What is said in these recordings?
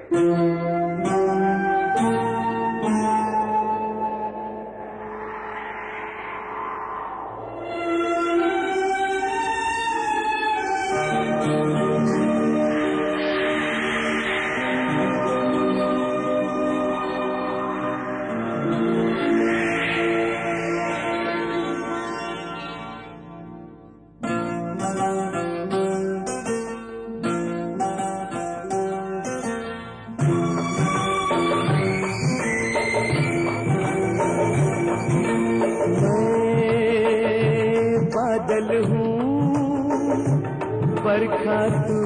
बरखा तू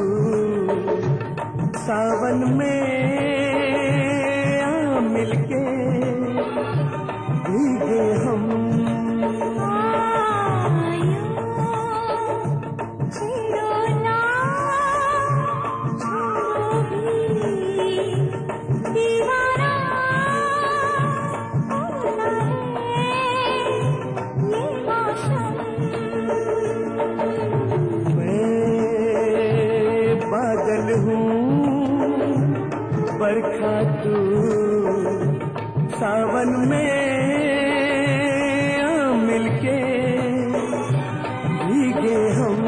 सावन में आ मिलके भीगे हम बरखा तू सावन में आ मिलके भीगे हम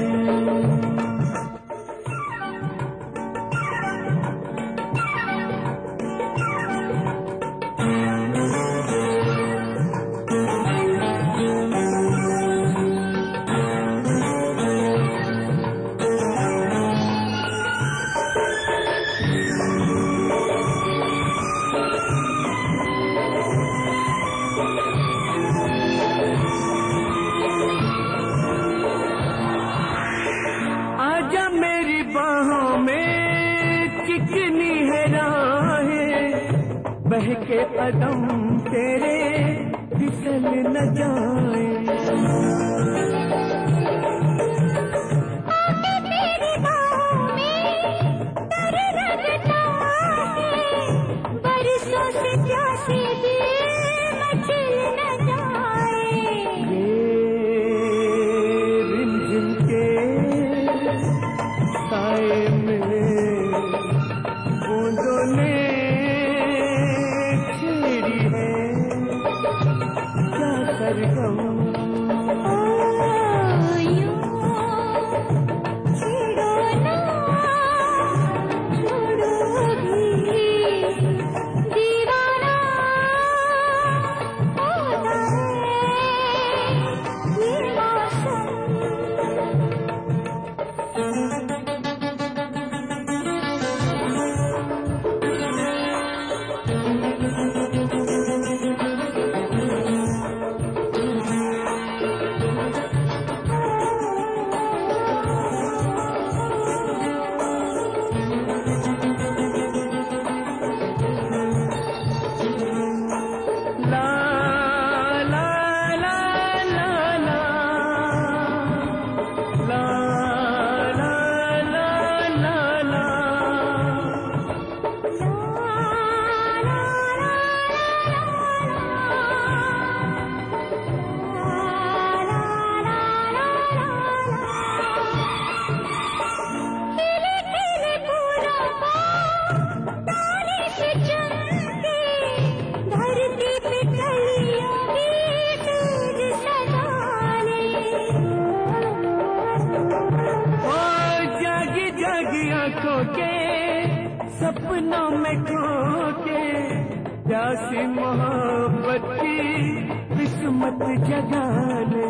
बहके कदम तेरे फिसल न जाए आके तेरी बाहों में तर रगता है बरसों से प्यासे दिल मचल न जाए ये रिमझिम के साए में बूंदों ने सरगम छेड़ो ना छोड़ो भी दीवाना होता है ये मौसम सपनों में खो के प्यासी मोहब्बत की किस्मत जगाने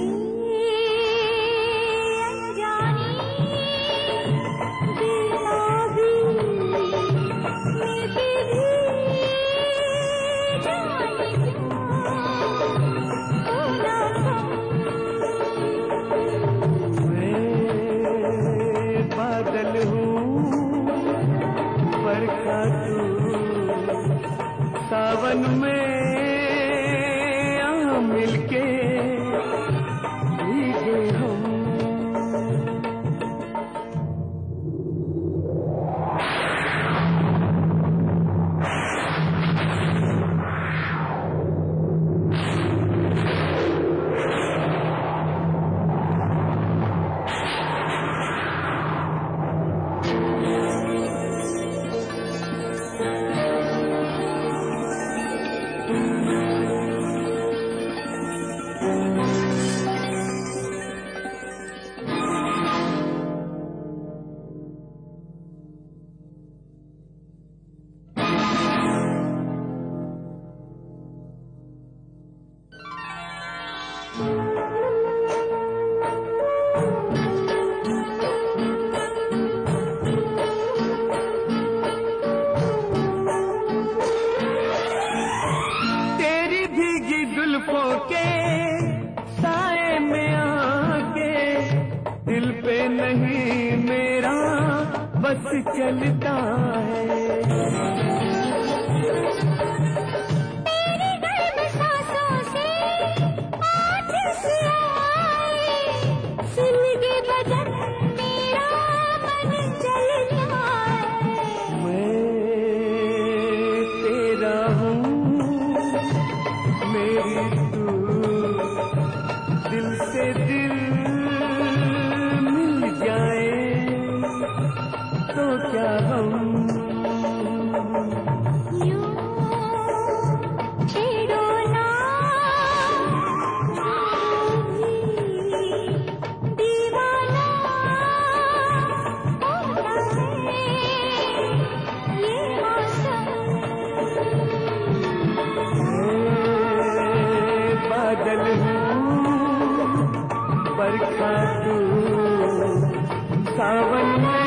मैं बादल हूँ बरखा तू सावन में आ मिलके भीगे हम बस चलता है। तेरी गर्म सांसों से आतिश आए, सुलगे बदन मेरा मन जल जाए। मैं तेरा हूँ, मेरी तू, दिल से दिल मिल जाए तो क्या हम यूं छेड़ो ना, दीवाना होता है ये मौसम। बादल हूँ, बरखा तू, सावन में